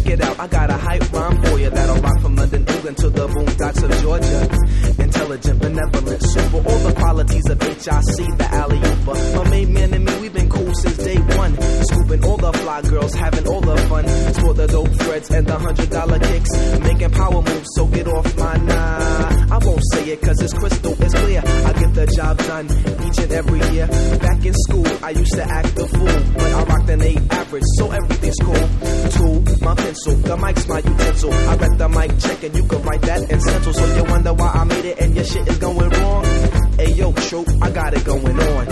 check it out, I got a hype rhyme for you that'll rock from London, England to the boondocks of Georgia. Intelligent, benevolent, super, all the qualities of HIC, the alley-ooper. My main man and me, we've been cool since day one. Scooping all the fly girls, having all the fun. For the dope threads and the $100 kicks. Making power moves, so get off my nah. I won't say it cause it's crystal, it's clear. I get the job done each and every year. Back in school, I used to act a fool, but I rocked an 8 average, so everything's cool. Tool, my pencil, the mic's my utensil. I read the mic check and you can write that in stencil. So you wonder why I made it and your shit is going wrong? Hey yo, troop, I got it going on.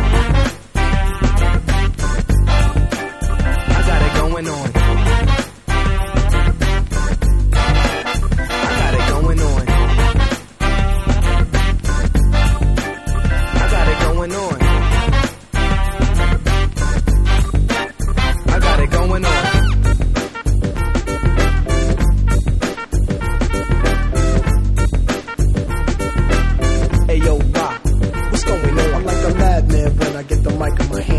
I got it going on. I got it going on. I got it going on. I got it going on. Hey yo, Rock, what's going on? I'm like a madman when I get the mic in my hand.